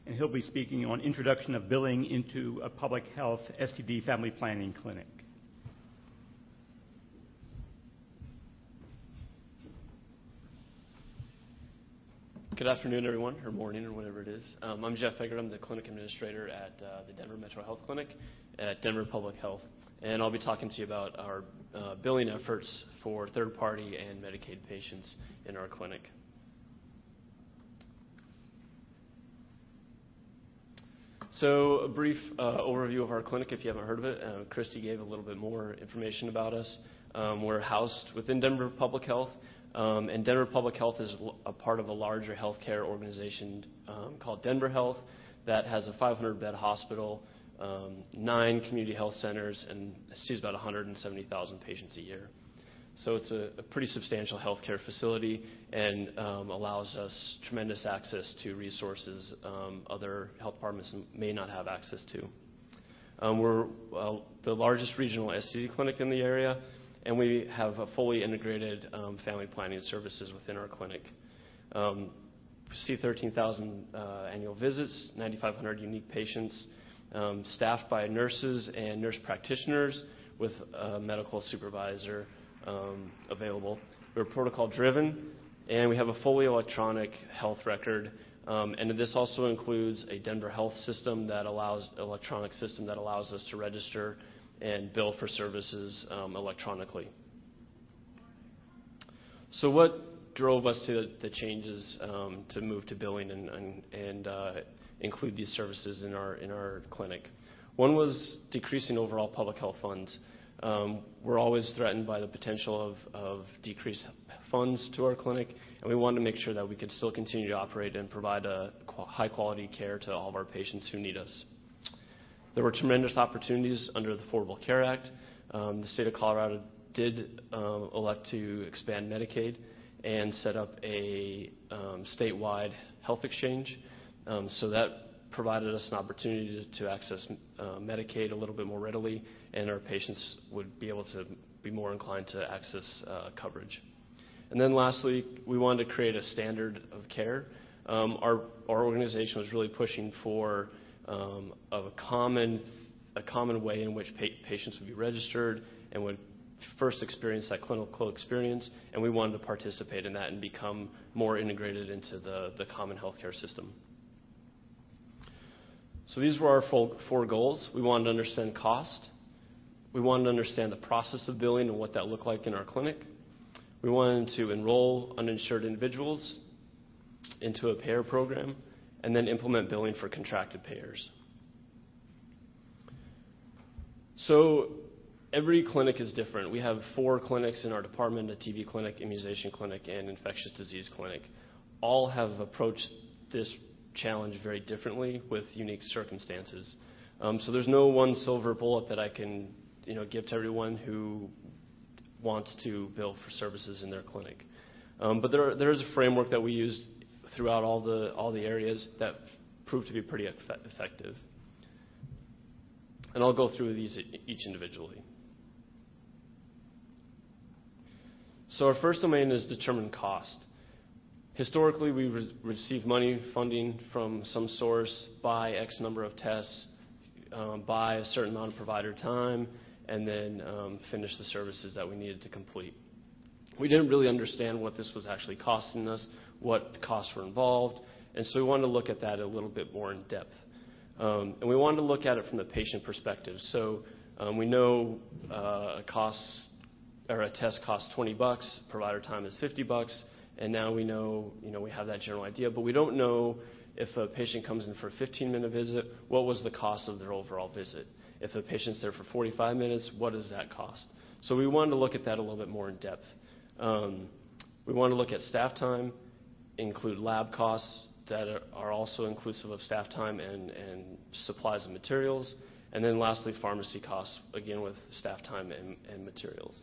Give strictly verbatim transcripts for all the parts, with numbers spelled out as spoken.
and he'll be speaking on introduction of billing into a public health S T D family planning clinic. Good afternoon, everyone, or morning, or whatever it is. Um, I'm Jeff Eggert. I'm the clinic administrator at uh, the Denver Metro Health Clinic at Denver Public Health. And I'll be talking to you about our uh, billing efforts for third-party and Medicaid patients in our clinic. So a brief uh, overview of our clinic, if you haven't heard of it. Uh, Christy gave a little bit more information about us. Um, we're housed within Denver Public Health. Um, and Denver Public Health is a part of a larger healthcare organization um, called Denver Health that has a five hundred bed hospital, um, nine community health centers, and sees about one hundred seventy thousand patients a year. So it's a, a pretty substantial healthcare facility and um, allows us tremendous access to resources um, other health departments may not have access to. Um, we're well, the largest regional S T D clinic in the area, and we have a fully integrated um, family planning services within our clinic. Um, we see thirteen thousand uh, annual visits, nine thousand five hundred unique patients, um, staffed by nurses and nurse practitioners with a medical supervisor um, available. We're protocol driven, and we have a fully electronic health record. Um, and this also includes a Denver Health system that allows, electronic system that allows us to register and bill for services um, electronically. So what drove us to the changes um, to move to billing and, and, and uh, include these services in our, in our clinic? One was decreasing overall public health funds. Um, we're always threatened by the potential of, of decreased funds to our clinic, and we wanted to make sure that we could still continue to operate and provide a high quality care to all of our patients who need us. There were tremendous opportunities under the Affordable Care Act. Um, the state of Colorado did uh, elect to expand Medicaid and set up a um, statewide health exchange. Um, so that provided us an opportunity to, to access uh, Medicaid a little bit more readily, and our patients would be able to be more inclined to access uh, coverage. And then lastly, we wanted to create a standard of care. Um, our, our organization was really pushing for Um, of a common, a common way in which pa- patients would be registered and would first experience that clinical experience, and we wanted to participate in that and become more integrated into the, the common healthcare system. So these were our full, four goals. We wanted to understand cost. We wanted to understand the process of billing and what that looked like in our clinic. We wanted to enroll uninsured individuals into a payer program, and then implement billing for contracted payers. So every clinic is different. We have four clinics in our department, a T B clinic, immunization clinic, and infectious disease clinic. All have approached this challenge very differently with unique circumstances. Um, so there's no one silver bullet that I can you know, give to everyone who wants to bill for services in their clinic. Um, but there, are, there is a framework that we use throughout all the all the areas that proved to be pretty effective. And I'll go through these each individually. So our first domain is determine cost. Historically, we re- receive money funding from some source, buy X number of tests, um, buy a certain amount of provider time, and then um, finish the services that we needed to complete. We didn't really understand what this was actually costing us, what costs were involved, and so we wanted to look at that a little bit more in depth. Um, and we wanted to look at it from the patient perspective. So um, we know uh, a cost or a test costs twenty bucks, provider time is fifty bucks, and now we know, you know, we have that general idea, but we don't know if a patient comes in for a fifteen minute visit, what was the cost of their overall visit? If a patient's there for forty-five minutes, what does that cost? So we wanted to look at that a little bit more in depth. Um, we want to look at staff time, include lab costs that are, are also inclusive of staff time and, and supplies and materials, and then lastly, pharmacy costs, again with staff time and, and materials.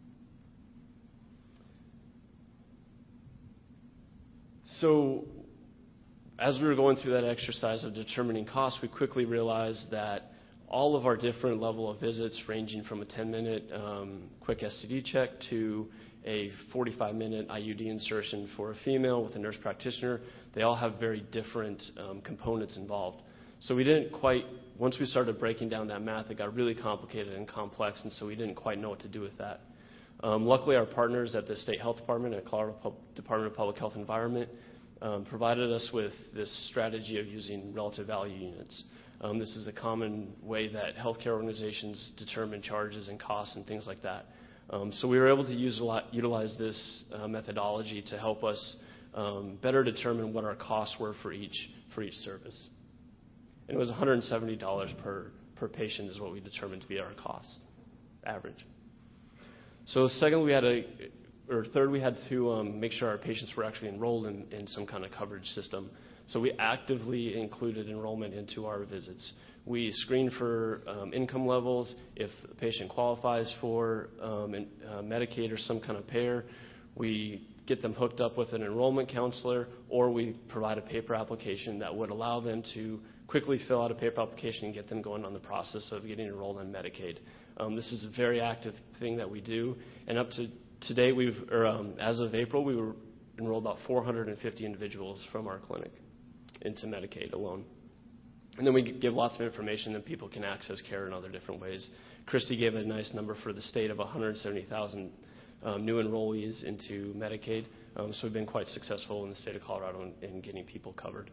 So as we were going through that exercise of determining costs, we quickly realized that all of our different level of visits, ranging from a ten minute um, quick S T D check to a forty-five minute I U D insertion for a female with a nurse practitioner. They all have very different um, components involved. So we didn't quite, once we started breaking down that math, it got really complicated and complex, and so we didn't quite know what to do with that. Um, luckily, our partners at the State Health Department and Colorado Pub- Department of Public Health and Environment um, provided us with this strategy of using relative value units. Um, this is a common way that healthcare organizations determine charges and costs and things like that. Um, so we were able to use a lot, utilize this uh, methodology to help us um, better determine what our costs were for each for each service. And it was one hundred seventy dollars per, per patient is what we determined to be our cost, average. So second, we had a, or third, we had to um, make sure our patients were actually enrolled in, in some kind of coverage system. So we actively included enrollment into our visits. We screen for um, income levels. If the patient qualifies for um, in, uh, Medicaid or some kind of payer, we get them hooked up with an enrollment counselor, or we provide a paper application that would allow them to quickly fill out a paper application and get them going on the process of getting enrolled in Medicaid. Um, this is a very active thing that we do, and up to today, we've, or um, as of April, we were enrolled about four hundred fifty individuals from our clinic into Medicaid alone. And then we give lots of information that people can access care in other different ways. Christy gave a nice number for the state of one hundred seventy thousand um, new enrollees into Medicaid. Um, so we've been quite successful in the state of Colorado in, in getting people covered.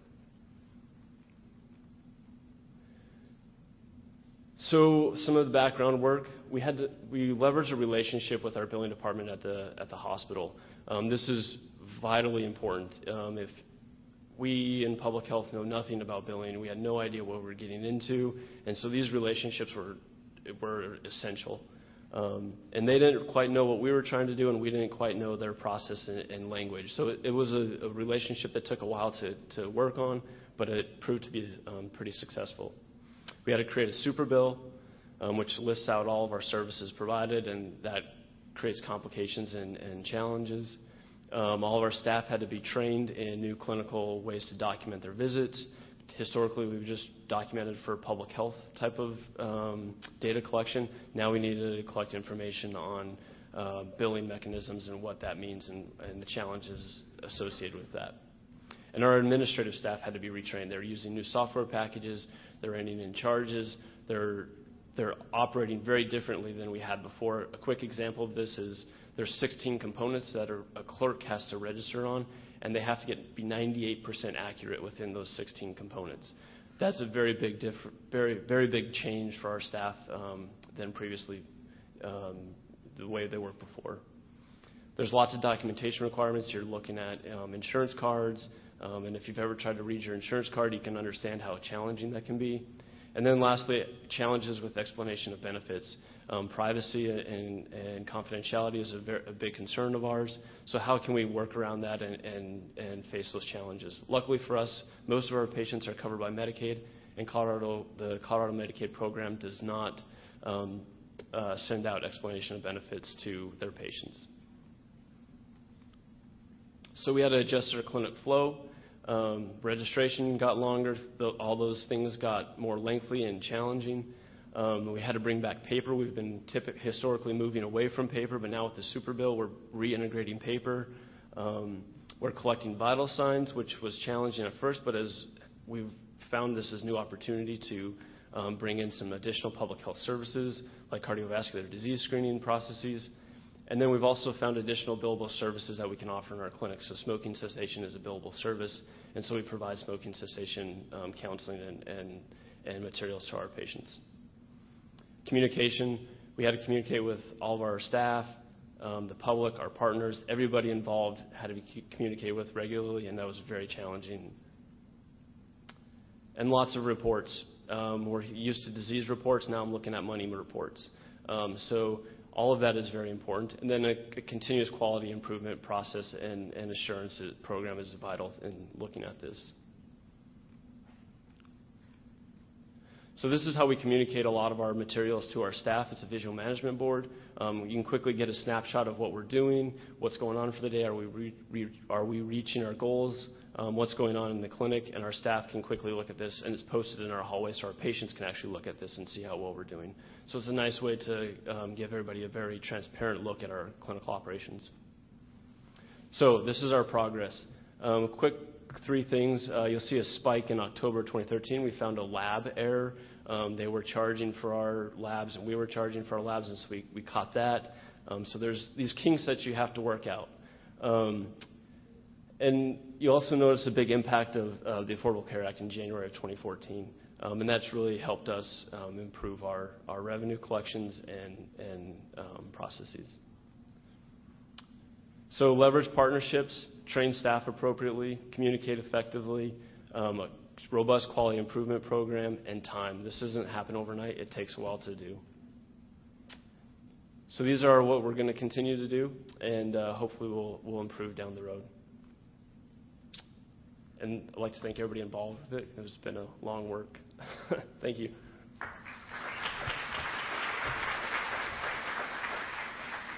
So some of the background work, we had to, we leveraged a relationship with our billing department at the at the hospital. Um, this is vitally important. Um, if we in public health know nothing about billing, we had no idea what we were getting into, and so these relationships were were essential. Um, and they didn't quite know what we were trying to do, and we didn't quite know their process and, and language. So it, it was a, a relationship that took a while to to work on, but it proved to be um, pretty successful. We had to create a super bill, um, which lists out all of our services provided, and that creates complications and, and challenges. Um, all of our staff had to be trained in new clinical ways to document their visits. Historically, we've just documented for public health type of um, data collection. Now we needed to collect information on uh, billing mechanisms and what that means and, and the challenges associated with that. And our administrative staff had to be retrained. They're using new software packages. They're ending in charges. They're they're operating very differently than we had before. A quick example of this is there's sixteen components that are, a clerk has to register on, and they have to get be ninety-eight percent accurate within those sixteen components. That's a very big, diff, very very big change for our staff um, than previously um, the way they worked before. There's lots of documentation requirements. You're looking at um, insurance cards. Um, and if you've ever tried to read your insurance card, you can understand how challenging that can be. And then lastly, challenges with explanation of benefits. Um, privacy and, and confidentiality is a, very, a big concern of ours. So how can we work around that and, and, and face those challenges? Luckily for us, most of our patients are covered by Medicaid, and Colorado, the Colorado Medicaid program does not um, uh, send out explanation of benefits to their patients. So we had to adjust our clinic flow. Um, registration got longer. The, all those things got more lengthy and challenging. Um, we had to bring back paper. We've been typ- historically moving away from paper, but now with the super bill, we're reintegrating paper. Um, we're collecting vital signs, which was challenging at first, but as we've found this as new opportunity to um, bring in some additional public health services like cardiovascular disease screening processes. And then we've also found additional billable services that we can offer in our clinic. So smoking cessation is a billable service, and so we provide smoking cessation um, counseling and, and, and materials to our patients. Communication, we had to communicate with all of our staff, um, the public, our partners, everybody involved had to be communicated with regularly, and that was very challenging. And lots of reports. Um, we're used to disease reports. Now I'm looking at money reports. Um, so all of that is very important. And then a, a continuous quality improvement process and, and assurance program is vital in looking at this. So this is how we communicate a lot of our materials to our staff. It's a visual management board. Um, you can quickly get a snapshot of what we're doing, what's going on for the day, are we, re, re, are we reaching our goals, um, what's going on in the clinic, and our staff can quickly look at this, and it's posted in our hallway so our patients can actually look at this and see how well we're doing. So it's a nice way to um, give everybody a very transparent look at our clinical operations. So this is our progress. Um, quick three things. Uh, you'll see a spike in October twenty thirteen. We found a lab error. Um, they were charging for our labs, and we were charging for our labs, and so we, we caught that. Um, so there's these kinks that you have to work out. Um, and you also notice a big impact of uh, the Affordable Care Act in January of twenty fourteen. Um, and that's really helped us um, improve our, our revenue collections and, and um, processes. So leverage partnerships, train staff appropriately, communicate effectively, um, a robust quality improvement program, and time. This doesn't happen overnight. It takes a while to do. So these are what we're going to continue to do, and uh, hopefully we'll, we'll improve down the road. And I'd like to thank everybody involved with it. It's been a long work. Thank you.